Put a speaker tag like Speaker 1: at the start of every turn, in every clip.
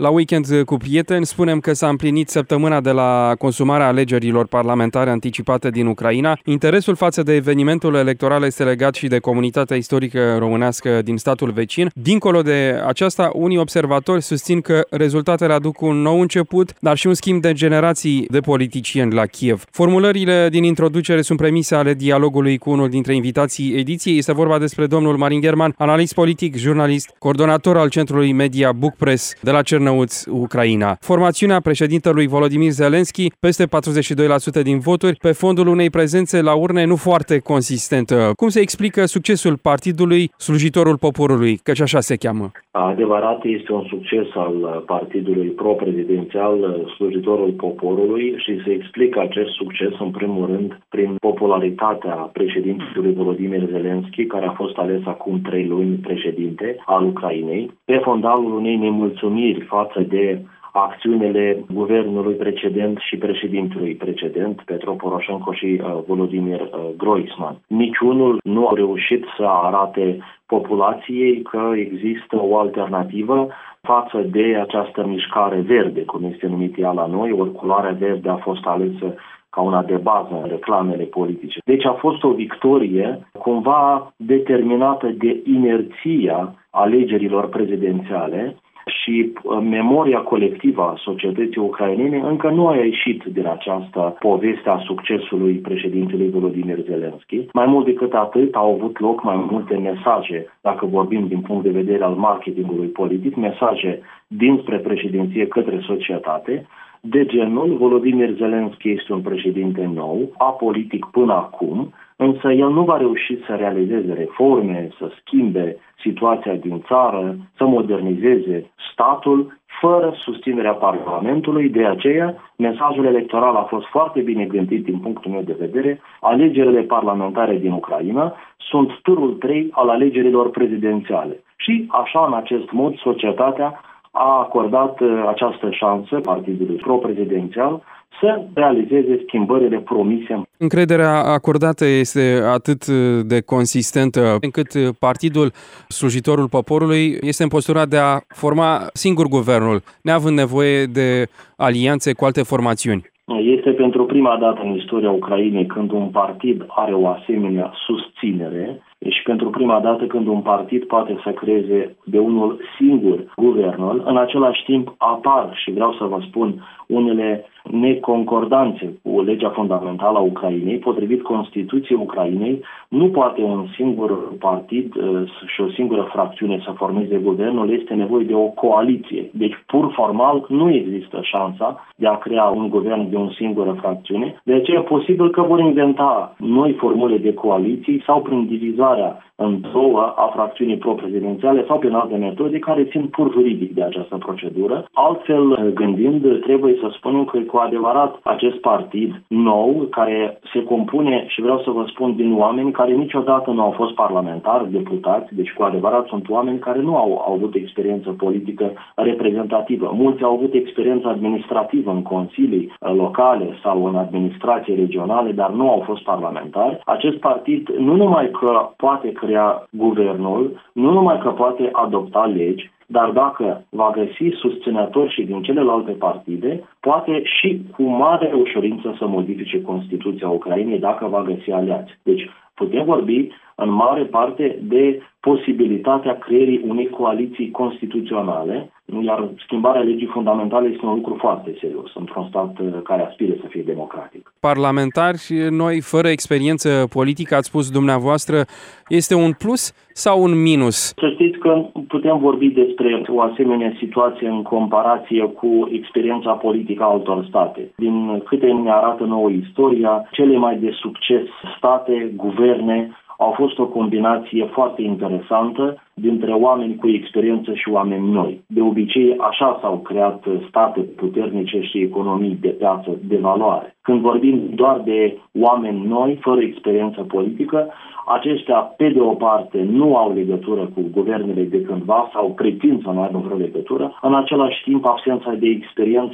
Speaker 1: La Weekend cu prieteni spunem că s-a împlinit săptămâna de la consumarea alegerilor parlamentare anticipate din Ucraina. Interesul față de evenimentul electoral este legat și de comunitatea istorică românească din statul vecin. Dincolo de aceasta, unii observatori susțin că rezultatele aduc un nou început, dar și un schimb de generații de politicieni la Kiev. Formulările din introducere sunt premise ale dialogului cu unul dintre invitații ediției. Este vorba despre domnul Marin German, analist politic, jurnalist, coordonator al centrului media Book Press de la Cernăuți, Ucraina. Formațiunea președintelui Volodymyr Zelensky, peste 42% din voturi, pe fondul unei prezențe la urne nu foarte consistentă. Cum se explică succesul partidului Slujitorul Poporului, căci așa se cheamă?
Speaker 2: Adevărat, este un succes al partidului pro-prezidențial Slujitorul Poporului și se explică acest succes în primul rând prin popularitatea președintelui Volodymyr Zelensky, care a fost ales acum 3 luni președinte al Ucrainei, pe fondalul unei nemulțumiri față de acțiunile guvernului precedent și președintelui precedent, Petro Poroșenko și Volodymyr Groisman. Niciunul nu a reușit să arate populației că există o alternativă față de această mișcare verde, cum este numit ea la noi, ori culoarea verde a fost alesă ca una de bază în reclamele politice. Deci a fost o victorie cumva determinată de inerția alegerilor prezidențiale și memoria colectivă a societății ucrainene încă nu a ieșit din această poveste a succesului președintelui Volodymyr Zelensky. Mai mult decât atât, au avut loc mai multe mesaje, dacă vorbim din punct de vedere al marketingului politic, mesaje dinspre președinție către societate, de genul Volodymyr Zelensky este un președinte nou, apolitic până acum, însă el nu va reuși să realizeze reforme, să schimbe situația din țară, să modernizeze statul, fără susținerea Parlamentului. De aceea, mesajul electoral a fost foarte bine gândit din punctul meu de vedere. Alegerile parlamentare din Ucraina sunt turul 3 al alegerilor prezidențiale. Și așa, în acest mod, societatea a acordat această șansă partidului pro-prezidențial să realizeze schimbările promise.
Speaker 1: Încrederea acordată este atât de consistentă încât partidul Slujitorul Poporului este în postura de a forma singur guvernul, neavând nevoie de alianțe cu alte formațiuni.
Speaker 2: Este pentru prima dată în istoria Ucrainei când un partid are o asemenea susținere și pentru prima dată când un partid poate să creeze de unul singur guvernul. În același timp apar, și vreau să vă spun, unele neconcordanțe cu legea fundamentală a Ucrainei. Potrivit Constituției Ucrainei, nu poate un singur partid și o singură fracțiune să formeze guvernul, este nevoie de o coaliție. Deci, pur formal, nu există șansa de a crea un guvern de o singură fracțiune. De aceea e posibil că vor inventa noi formule de coaliții sau prin divizarea în două a fracțiunii pro-prezidențiale sau prin alte metode care țin pur juridic de această procedură. Altfel gândind, trebuie să spunem că cu adevărat acest partid nou, care se compune, și vreau să vă spun, din oameni care niciodată nu au fost parlamentari, deputați, deci cu adevărat sunt oameni care nu au avut experiență politică reprezentativă. Mulți au avut experiență administrativă în consilii locale sau în administrație regionale, dar nu au fost parlamentari. Acest partid nu numai că poate crea guvernul, nu numai că poate adopta legi, dar dacă va găsi susținători și din celelalte partide, poate și cu mare ușurință să modifice Constituția Ucrainei dacă va găsi aliați. Deci putem vorbi în mare parte de posibilitatea creierii unei coaliții constituționale, iar schimbarea legii fundamentale este un lucru foarte serios într-un stat care aspire să fie democratic.
Speaker 1: Parlamentari noi, fără experiență politică, ați spus dumneavoastră, este un plus sau un minus?
Speaker 2: Să știți că putem vorbi despre o asemenea situație în comparație cu experiența politică a altor state. Din câte ne arată nouă istoria, cele mai de succes state, guverne, au fost o combinație foarte interesantă dintre oameni cu experiență și oameni noi. De obicei, așa s-au creat state puternice și economii de piață de valoare. Când vorbim doar de oameni noi, fără experiență politică, aceștia, pe de o parte, nu au legătură cu guvernele de cândva sau pretind să nu aibă vreo legătură. În același timp, absența de experiență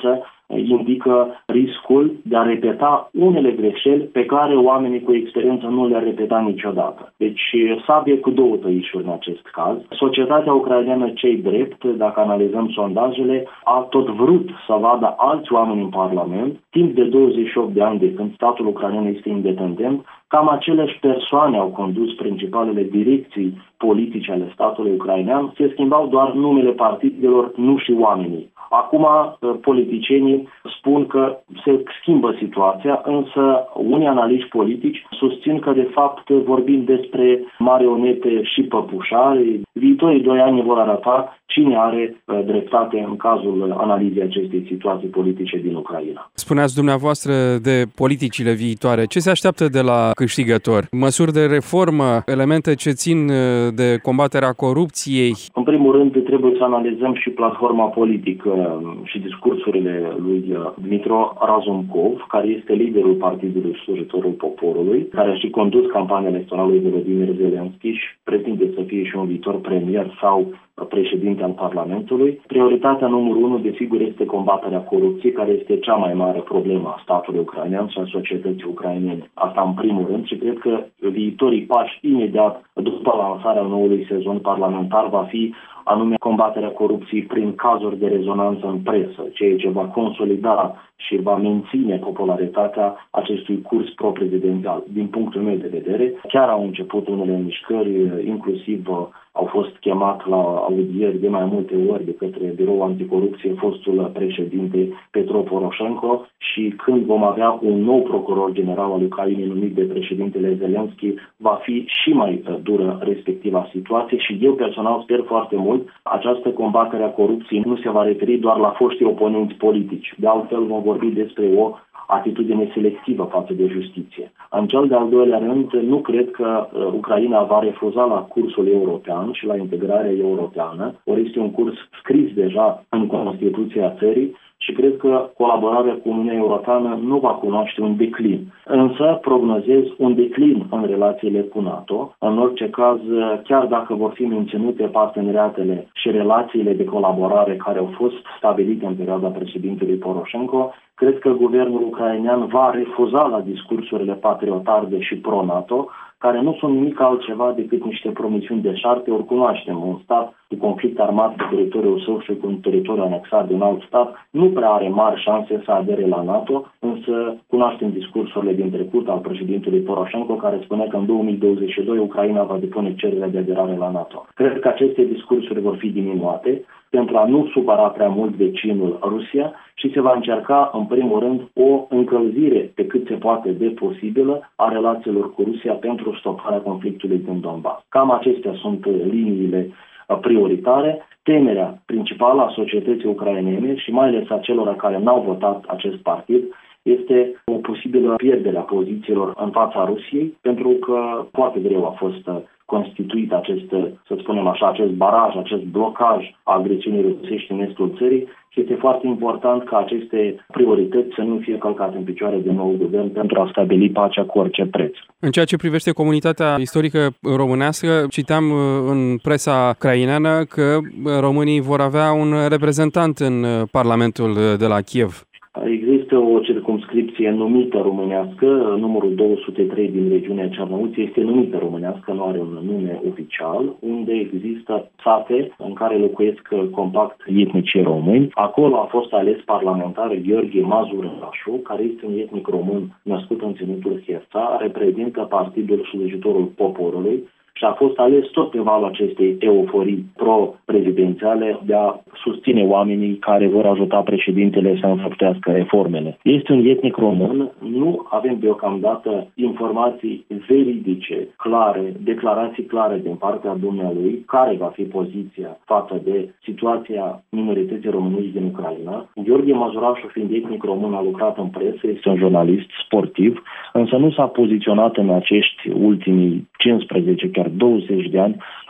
Speaker 2: indică riscul de a repeta unele greșeli pe care oamenii cu experiență nu le-ar repeta niciodată. Deci sabie cu două tăișuri în acest caz. Societatea ucraineană, cei drept, dacă analizăm sondajele, a tot vrut să vadă alți oameni în Parlament, timp de 28 de ani de când statul ucrainean este independent. Cam aceleași persoane au condus principalele direcții politice ale statului ucrainean, se schimbau doar numele partidelor, nu și oamenii. Acum politicienii spun că se schimbă situația, însă unii analiști politici susțin că de fapt vorbim despre marionete și păpușari. Viitorii 2 ani vor arăta cine are dreptate în cazul analizei acestei situații politice din Ucraina.
Speaker 1: Spuneați dumneavoastră de politicile viitoare. Ce se așteaptă de la câștigător? Măsuri de reformă, elemente ce țin de combaterea corupției?
Speaker 2: În primul rând trebuie să analizăm și platforma politică și discursurile lui Dmytro Razumkov, care este liderul Partidului Slujitorul Poporului, care a și condus campania electorală lui Volodymyr Zelensky și pretinde să fie și un viitor premier sau președinte al Parlamentului. Prioritatea numărul 1, desigur, este combaterea corupției, care este cea mai mare problemă a statului ucrainean și a societății ucrainene. Asta în primul rând și cred că viitorii pași imediat după lansarea noului sezon parlamentar va fi anume combaterea corupției prin cazuri de rezonanță în presă, ceea ce va consolida și va menține popularitatea acestui curs pro-prezidențial. Din punctul meu de vedere, chiar au început unele mișcări, inclusiv au fost chemat la audieri de mai multe ori de către Biroul Anticorupție fostul președinte Petro Poroșenko și când vom avea un nou procuror general al Ucrainei numit de președintele Zelensky, va fi și mai dură respectiva situație și eu personal sper foarte mult această combatere a corupției nu se va referi doar la foștii oponenți politici. De altfel vom vorbi despre o atitudine selectivă față de justiție. În cel de-al doilea rând, nu cred că Ucraina va refuza la cursul european și la integrarea europeană, ori este un curs scris deja în Constituția țării și cred că colaborarea cu Uniunea Europeană nu va cunoaște un declin. Însă prognozez un declin în relațiile cu NATO. În orice caz, chiar dacă vor fi menținute parteneriatele și relațiile de colaborare care au fost stabilite în perioada președintelui Poroșenko, cred că guvernul ucrainean va refuza la discursurile patriotarde și pro-NATO, care nu sunt nimic altceva decât niște promisiuni deșarte. Ori cunoaștem, un stat cu conflict armat pe teritoriul său și cu un teritoriu anexat de un alt stat nu prea are mari șanse să adere la NATO, însă cunoaștem discursurile din trecut al președintelui Poroșenko, care spune că în 2022 Ucraina va depune cererea de aderare la NATO. Cred că aceste discursuri vor fi diminuate pentru a nu supăra prea mult vecinul Rusia și se va încerca, în primul rând, o încălzire pe cât se poate de posibilă a relațiilor cu Rusia pentru stoparea conflictului din Donbass. Cam acestea sunt liniile prioritare. Temerea principală a societății ucrainene și mai ales a celor care n-au votat acest partid este o posibilă pierdere a pozițiilor în fața Rusiei, pentru că foarte greu a fost constituit acest, să spunem așa, acest baraj, acest blocaj a agresiunii rusești în estul țării și este foarte important ca aceste priorități să nu fie călcate în picioare de nou guvern pentru a stabili pacea cu orice preț.
Speaker 1: În ceea ce privește comunitatea istorică românească, citeam în presa ucraineană că românii vor avea un reprezentant în Parlamentul de la Kiev.
Speaker 2: Există o circumscripție numită românească, numărul 203 din regiunea Cernăuți este numită românească, nu are un nume oficial, unde există sate în care locuiesc compact etnicii români. Acolo a fost ales parlamentar Gheorghe Mazurașu, care este un etnic român născut în Ținutul Herța, reprezintă Partidul Slujitorul Poporului și a fost ales tot pe valul acestei euforii pro-prezidențiale de a susține oamenii care vor ajuta președintele să înfăptuiască reformele. Este un etnic român, nu avem deocamdată informații veridice, clare, declarații clare din partea dumnealui, care va fi poziția față de situația minorității românești din Ucraina. Gheorghe Mazurașu, fiind etnic român, a lucrat în presă, este un jurnalist sportiv, însă nu s-a poziționat în acești ultimii 15, chiar 20 de ani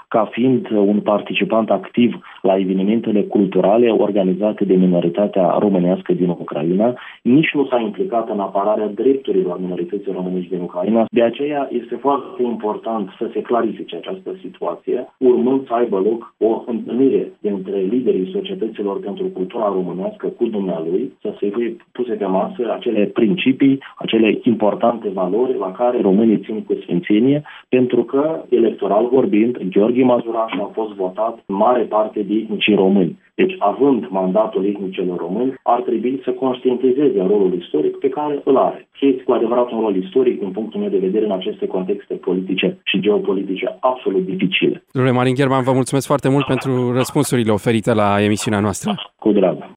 Speaker 2: ca fiind un participant activ la evenimentele culturale organizate de minoritatea românească din Ucraina, nici nu s-a implicat în apărarea drepturilor minorității românești din Ucraina. De aceea este foarte important să se clarifice această situație, urmând să aibă loc o întâlnire dintre liderii societăților pentru cultura românească cu dumnealui, să se fie puse pe masă acele principii, acele importante valori la care românii țin cu sfințenie, pentru că, electoral vorbind, Gheorghe Mazuraș a fost votat în mare parte de etnicii români. Deci, având mandatul etnicilor români, ar trebui să conștientizeze rolul istoric pe care îl are. Și este cu adevărat un rol istoric, din punctul meu de vedere, în aceste contexte politice și geopolitice absolut dificile.
Speaker 1: Domnule Marin Gherman, vă mulțumesc foarte mult pentru răspunsurile oferite la emisiunea noastră.
Speaker 2: Cu drag.